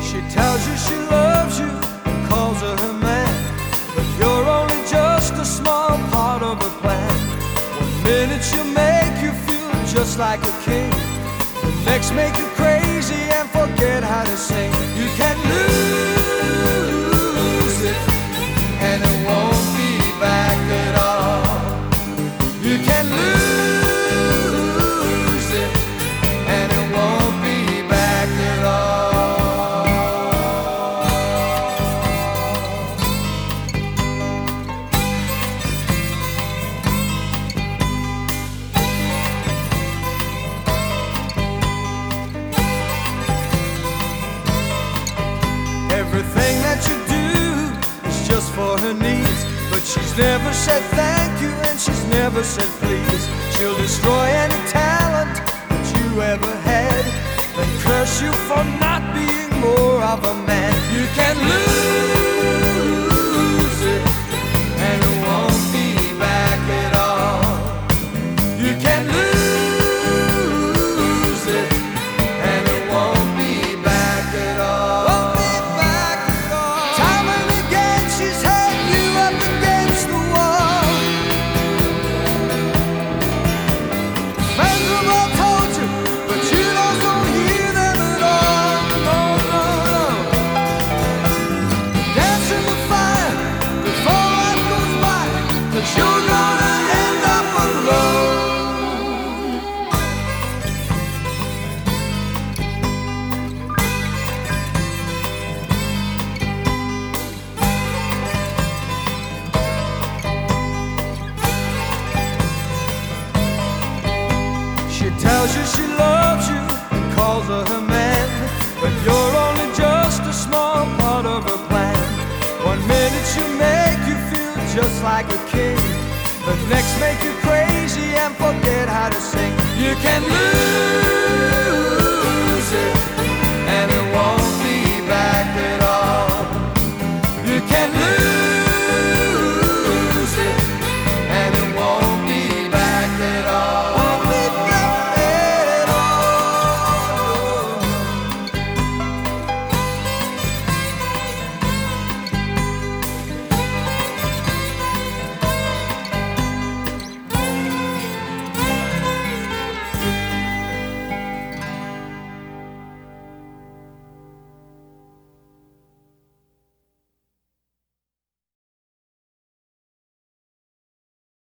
She tells you she loves you and calls her her man, but you're only just a small part of her plan. One minute she'll make you feel just like a king, the next make you crazy and forget how to sing. You can lose it and it won't be back at all. You can lose it and it won't be back at all. Everything that you do is just for her needs, but she's never said thank you and she's never said please. She'll destroy any talent that you ever had, then curse you for not being more of a man. You can lose it and it won't be back at all. You can lose it and it won't be back at all. Won't be back at all. Time and again she's had you up against the wall. Friends have all told you, but you don't hear them at all. No, no, no. Dance in the fire before life goes by, 'cause you're gonna end up alone. She tells you she loves you and calls her her man, but you're only just a small part of her plan. One minute she'll make you feel just like a king, the next make you crazy and forget how to sing. You can lose